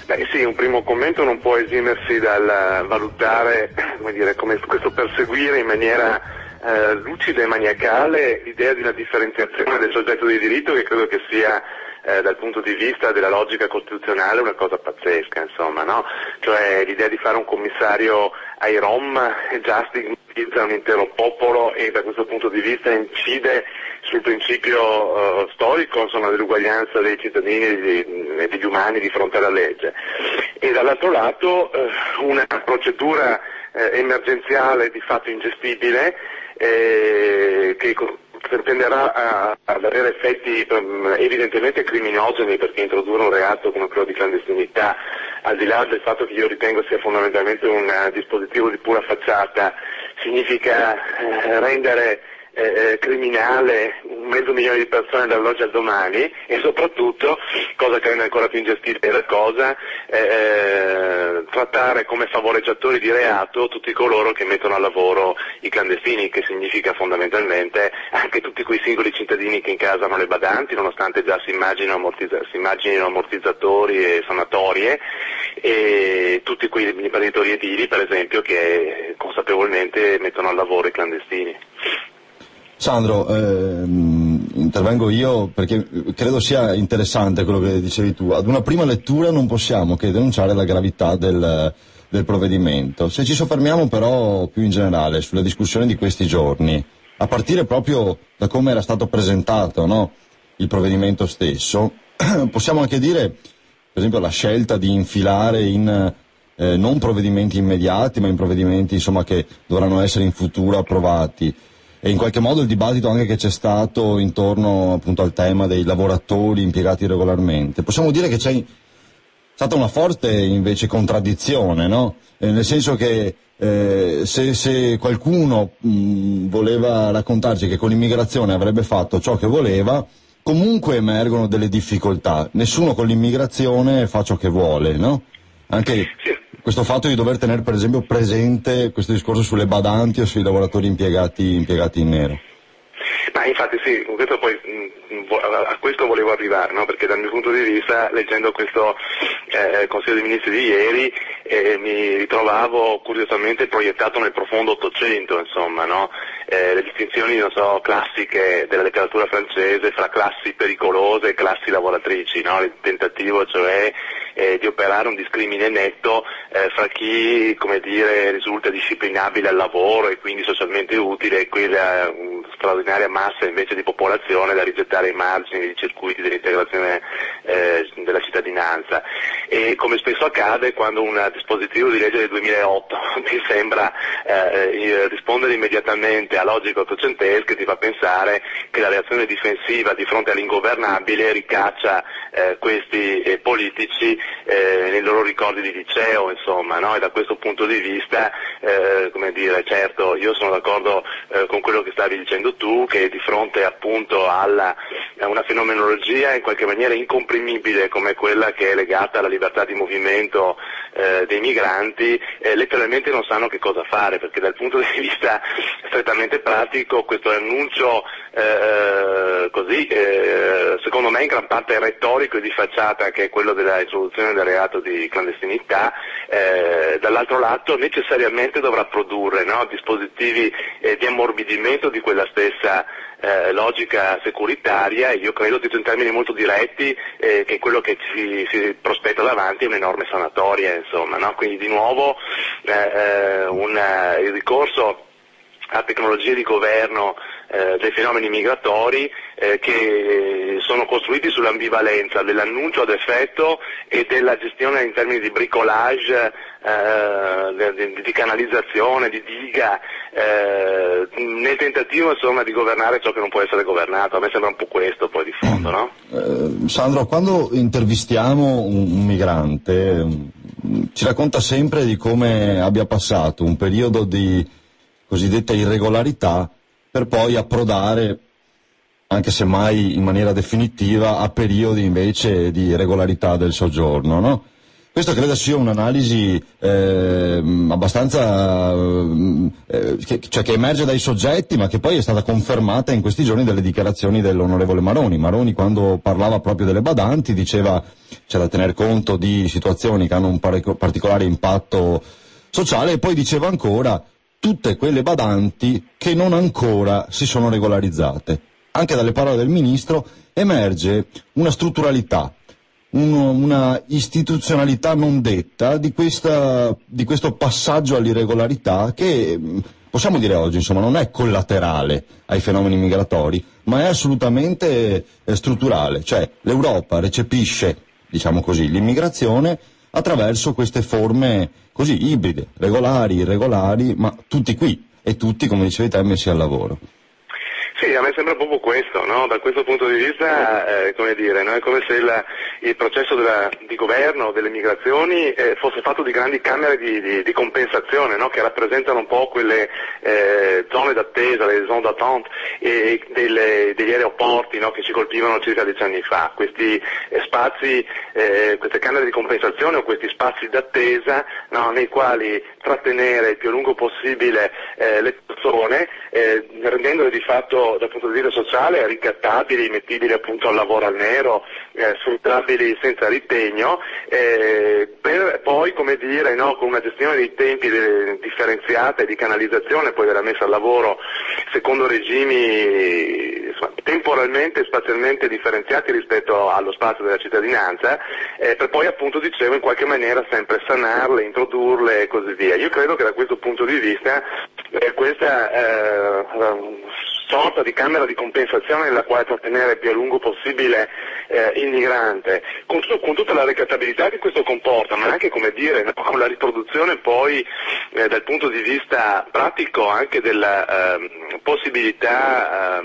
Beh sì, un primo commento non può esimersi dal valutare, come questo perseguire in maniera lucida e maniacale l'idea di una differenziazione del soggetto di diritto, che credo che sia dal punto di vista della logica costituzionale una cosa pazzesca, insomma, no? Cioè l'idea di fare un commissario ai Rom già stigmatizza un intero popolo e da questo punto di vista incide sul principio storico, insomma, dell'uguaglianza dei cittadini e degli umani di fronte alla legge. E dall'altro lato una procedura emergenziale di fatto ingestibile che tenderà ad avere effetti evidentemente criminogeni, perché introdurre un reato come quello di clandestinità, al di là del fatto che io ritengo sia fondamentalmente un dispositivo di pura facciata, significa rendere criminale 500.000 di persone dall'oggi al domani, e soprattutto, cosa che rende ancora più ingestibile la cosa, trattare come favoreggiatori di reato tutti coloro che mettono al lavoro i clandestini, che significa fondamentalmente anche tutti quei singoli cittadini che incasano le badanti, nonostante già si immaginino ammortizzatori e sanatorie, e tutti quei imprenditori edili, per esempio, che consapevolmente mettono al lavoro i clandestini. Sandro, intervengo io perché credo sia interessante quello che dicevi tu. Ad una prima lettura non possiamo che denunciare la gravità del provvedimento. Se ci soffermiamo però più in generale sulla discussione di questi giorni, a partire proprio da come era stato presentato, no, il provvedimento stesso, possiamo anche dire, per esempio, la scelta di infilare in non provvedimenti immediati, ma in provvedimenti, insomma, che dovranno essere in futuro approvati. E in qualche modo il dibattito anche che c'è stato intorno appunto al tema dei lavoratori impiegati regolarmente. Possiamo dire che c'è stata una forte invece contraddizione, no? Nel senso che se qualcuno voleva raccontarci che con l'immigrazione avrebbe fatto ciò che voleva, comunque emergono delle difficoltà. Nessuno con l'immigrazione fa ciò che vuole, no? Anche questo fatto di dover tenere per esempio presente questo discorso sulle badanti o sui lavoratori impiegati in nero. Ma infatti sì, questo poi, a questo volevo arrivare, no? Perché dal mio punto di vista, leggendo questo Consiglio dei Ministri di ieri, mi ritrovavo curiosamente proiettato nel profondo Ottocento, insomma, no? Le distinzioni, classiche della letteratura francese fra classi pericolose e classi lavoratrici, no? Il tentativo, cioè, di operare un discrimine netto fra chi, risulta disciplinabile al lavoro e quindi socialmente utile, e quella straordinaria massa invece di popolazione da rigettare ai margini dei circuiti dell'integrazione della cittadinanza. E come spesso accade quando un dispositivo di legge del 2008 ti sembra rispondere immediatamente a logiche ottocentesche, ti fa pensare che la reazione difensiva di fronte all'ingovernabile ricaccia questi politici nei loro ricordi di liceo, insomma, no? E da questo punto di vista, certo, io sono d'accordo con quello che stavi dicendo tu, che di fronte appunto a una fenomenologia in qualche maniera incomprimibile come quella che è legata alla libertà di movimento dei migranti, letteralmente non sanno che cosa fare, perché dal punto di vista strettamente pratico questo annuncio secondo me in gran parte retorico e di facciata, che è quello della introduzione del reato di clandestinità, dall'altro lato necessariamente dovrà produrre, no, dispositivi di ammorbidimento di quella stessa logica securitaria, e io credo, detto in termini molto diretti, che quello che si prospetta davanti è un'enorme sanatoria, insomma, no? Quindi di nuovo il ricorso a tecnologie di governo dei fenomeni migratori che sono costruiti sull'ambivalenza dell'annuncio ad effetto e della gestione in termini di bricolage, di canalizzazione, di diga, nel tentativo insomma di governare ciò che non può essere governato. A me sembra un po' questo poi di fondo, no? Sandro, quando intervistiamo un migrante ci racconta sempre di come abbia passato un periodo di cosiddetta irregolarità per poi approdare, anche se mai in maniera definitiva, a periodi invece di regolarità del soggiorno, no? Questo credo sia un'analisi abbastanza che emerge dai soggetti, ma che poi è stata confermata in questi giorni dalle dichiarazioni dell'onorevole Maroni. Maroni, quando parlava proprio delle badanti, diceva c'è da tener conto di situazioni che hanno un particolare impatto sociale, e poi diceva ancora tutte quelle badanti che non ancora si sono regolarizzate. Anche dalle parole del Ministro emerge una strutturalità, una istituzionalità non detta di questo passaggio all'irregolarità che, possiamo dire oggi, insomma, non è collaterale ai fenomeni migratori, ma è assolutamente strutturale. Cioè l'Europa recepisce, diciamo così, l'immigrazione attraverso queste forme così ibride, regolari, irregolari, ma tutti qui e tutti, come dicevi te, messi al lavoro. Sì, a me sembra proprio questo, no? Da questo punto di vista, come dire, no? È come se il processo di governo delle migrazioni fosse fatto di grandi camere di compensazione, no? Che rappresentano un po' quelle zone d'attesa, le zone d'attente degli aeroporti, no? Che ci colpivano circa 10 anni fa. Questi spazi, queste camere di compensazione o questi spazi d'attesa, no? Nei quali trattenere il più a lungo possibile le persone, rendendole di fatto dal punto di vista sociale ricattabili, mettibili appunto al lavoro al nero, sfruttabili senza ritegno, per poi, come dire, no, con una gestione dei tempi differenziata e di canalizzazione poi della messa al lavoro secondo regimi temporalmente e spazialmente differenziati rispetto allo spazio della cittadinanza, per poi appunto, dicevo, in qualche maniera sempre sanarle, introdurle e così via. Io credo che da questo punto di vista questa sorta di camera di compensazione nella quale trattenere il più a lungo possibile il migrante, con tutta la ricattabilità che questo comporta, ma anche, come dire, no, con la riproduzione poi dal punto di vista pratico anche della possibilità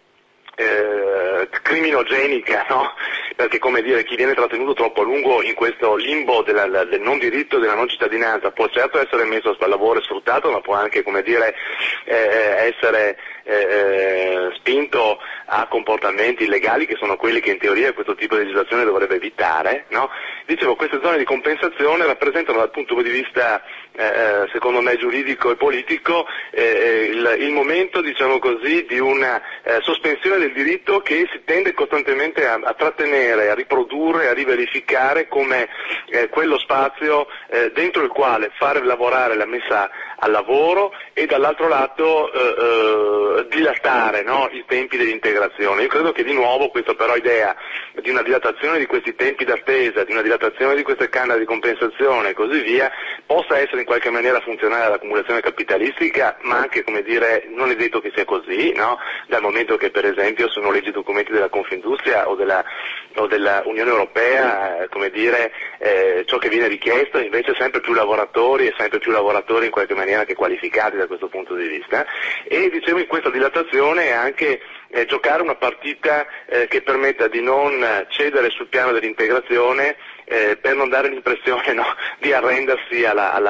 criminogenica, no? Perché, come dire, chi viene trattenuto troppo a lungo in questo limbo del non diritto e della non cittadinanza può certo essere messo al lavoro e sfruttato, ma può anche, come dire, essere spinto a comportamenti illegali, che sono quelli che in teoria questo tipo di legislazione dovrebbe evitare, no? Dicevo, queste zone di compensazione rappresentano dal punto di vista secondo me giuridico e politico il momento, diciamo così, di una sospensione del diritto che si tende costantemente a trattenere, a riprodurre, a riverificare come quello spazio dentro il quale fare lavorare la messa al lavoro e dall'altro lato dilatare, no, i tempi dell'integrazione. Io credo che di nuovo questa però idea di una dilatazione di questi tempi d'attesa, di una dilatazione di queste canne di compensazione e così via, possa essere in qualche maniera funzionale all'accumulazione capitalistica, ma anche, come dire, non è detto che sia così, no? Dal momento che, per esempio, sono leggi e documenti della Confindustria o della Unione Europea, come dire, ciò che viene richiesto è invece sempre più lavoratori e sempre più lavoratori in qualche maniera che qualificati da questo punto di vista. E dicevo, in questa dilatazione anche giocare una partita che permetta di non cedere sul piano dell'integrazione, per non dare l'impressione, no, di arrendersi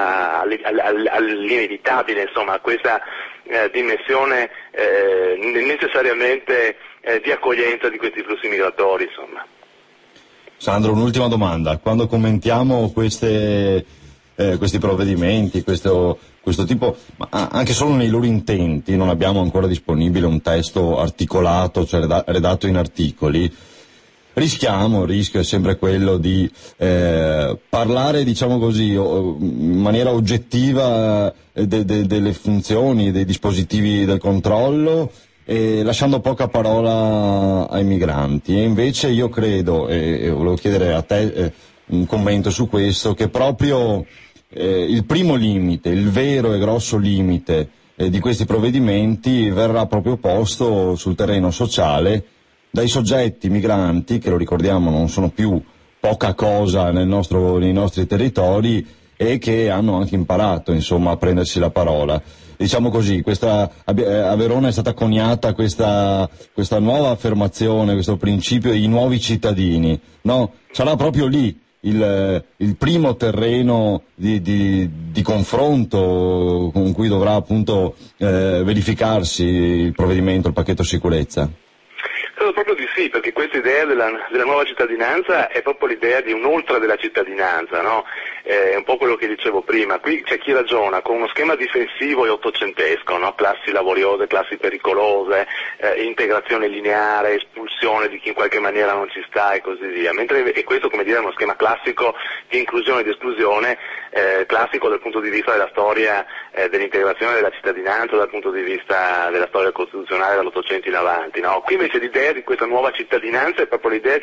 all'inevitabile, insomma, a questa dimensione necessariamente di accoglienza di questi flussi migratori, insomma. Sandro, un'ultima domanda. Quando commentiamo questi provvedimenti, questo tipo, ma anche solo nei loro intenti, non abbiamo ancora disponibile un testo articolato, cioè redatto in articoli, il rischio è sempre quello di parlare, diciamo così, in maniera oggettiva delle funzioni, dei dispositivi del controllo, lasciando poca parola ai migranti. E invece io credo, e volevo chiedere a te un commento su questo, che proprio il primo limite, il vero e grosso limite di questi provvedimenti verrà proprio posto sul terreno sociale dai soggetti migranti, che lo ricordiamo non sono più poca cosa nei nostri territori e che hanno anche imparato, insomma, a prendersi la parola. Diciamo così, a Verona è stata coniata questa nuova affermazione, questo principio, i nuovi cittadini, no? Sarà proprio lì il primo terreno di confronto con cui dovrà appunto verificarsi il provvedimento, il pacchetto sicurezza? Credo proprio di sì, perché questa idea della nuova cittadinanza è proprio l'idea di un'oltre della cittadinanza, no? è un po' quello che dicevo prima. Qui c'è chi ragiona con uno schema difensivo e ottocentesco, no? Classi laboriose, classi pericolose, integrazione lineare, espulsione di chi in qualche maniera non ci sta e così via, e questo, come dire, è uno schema classico di inclusione e di esclusione, classico dal punto di vista della storia dell'integrazione della cittadinanza, dal punto di vista della storia costituzionale dall'Ottocento in avanti, no? Qui invece l'idea di questa nuova cittadinanza è proprio l'idea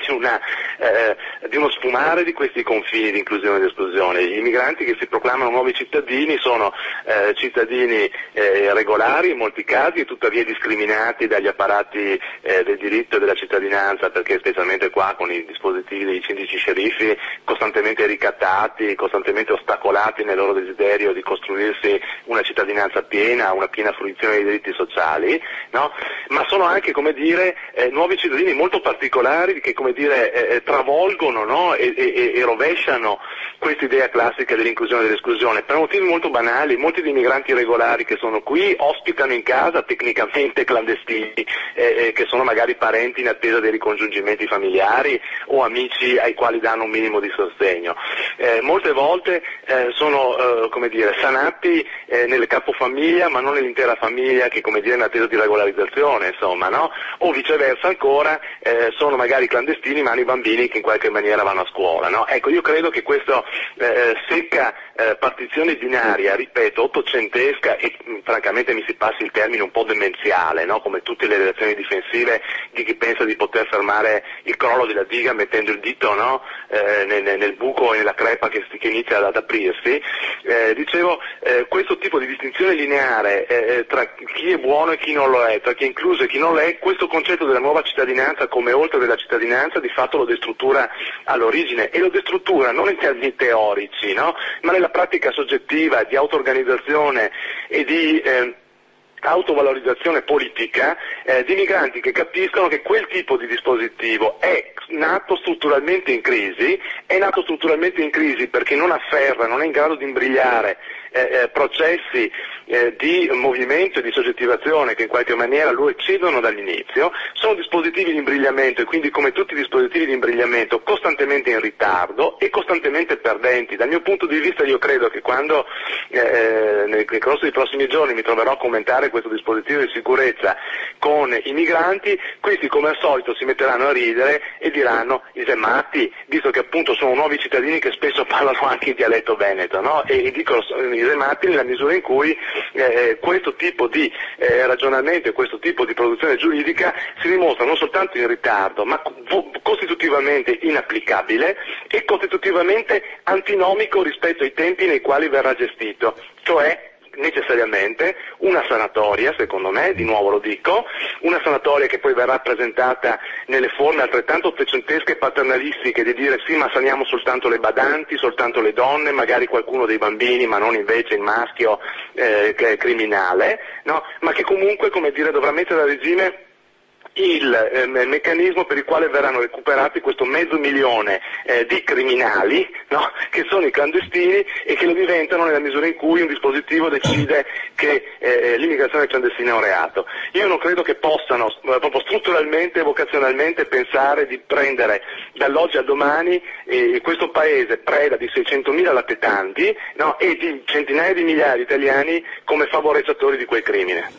di uno sfumare di questi confini di inclusione e di esclusione. Gli immigranti che si proclamano nuovi cittadini sono cittadini regolari in molti casi, e tuttavia discriminati dagli apparati del diritto e della cittadinanza, perché specialmente qua con i dispositivi dei sindaci sceriffi costantemente ricattati, costantemente ostacolati nel loro desiderio di costruirsi una cittadinanza piena, una piena fruizione dei diritti sociali, no? Ma sono anche, come dire, nuovi cittadini molto particolari che, come dire, travolgono, no? e rovesciano questa idea classica dell'inclusione e dell'esclusione, per motivi molto banali. Molti dei migranti regolari che sono qui ospitano in casa tecnicamente clandestini, che sono magari parenti in attesa dei ricongiungimenti familiari o amici ai quali danno un minimo di sostegno. Molte volte sono, come dire, sanati nelle capofamiglia, ma non nell'intera famiglia che, come dire, è in attesa di regolarizzazione, insomma, no? O viceversa ancora, sono magari clandestini ma hanno i bambini che in qualche maniera vanno a scuola, no? Ecco, io credo che questa secca partizione binaria, ripeto, ottocentesca e francamente mi si passi il termine un po' demenziale, no? Come tutte le relazioni difensive di chi pensa di poter fermare il crollo della diga mettendo il dito, no? nel buco e nella crepa che inizia ad aprirsi. Dicevo, questo tipo di distinzione lineare tra chi è buono e chi non lo è, tra chi è incluso e chi non lo è, questo concetto della nuova cittadinanza come oltre della cittadinanza di fatto lo destruttura all'origine, e lo destruttura non in termini teorici, no? Ma nella pratica soggettiva di auto-organizzazione e di autovalorizzazione politica di migranti che capiscono che quel tipo di dispositivo è nato strutturalmente in crisi, perché non afferra, non è in grado di imbrigliare processi di movimento e di soggettivazione che in qualche maniera lo eccedono dall'inizio. Sono dispositivi di imbrigliamento e quindi, come tutti i dispositivi di imbrigliamento, costantemente in ritardo e costantemente perdenti. Dal mio punto di vista io credo che quando nel corso dei prossimi giorni mi troverò a commentare questo dispositivo di sicurezza con i migranti, questi come al solito si metteranno a ridere e diranno i matti, visto che appunto sono nuovi cittadini che spesso parlano anche in dialetto veneto, no? E dicono i matti nella misura in cui questo tipo di ragionamento e questo tipo di produzione giuridica si dimostra non soltanto in ritardo, ma costitutivamente inapplicabile e costitutivamente antinomico rispetto ai tempi nei quali verrà gestito, cioè necessariamente una sanatoria, secondo me, di nuovo lo dico, una sanatoria che poi verrà presentata nelle forme altrettanto ottocentesche e paternalistiche di dire sì, ma saniamo soltanto le badanti, soltanto le donne, magari qualcuno dei bambini, ma non invece il maschio che è criminale, no? Ma che comunque, come dire, dovrà mettere a regime il meccanismo per il quale verranno recuperati questo 500.000 di criminali, no? Che sono i clandestini e che lo diventano nella misura in cui un dispositivo decide che l'immigrazione clandestina è un reato. Io non credo che possano proprio strutturalmente e vocazionalmente pensare di prendere dall'oggi al domani questo paese preda di 600.000 latitanti, no? E di centinaia di migliaia di italiani come favoreggiatori di quel crimine.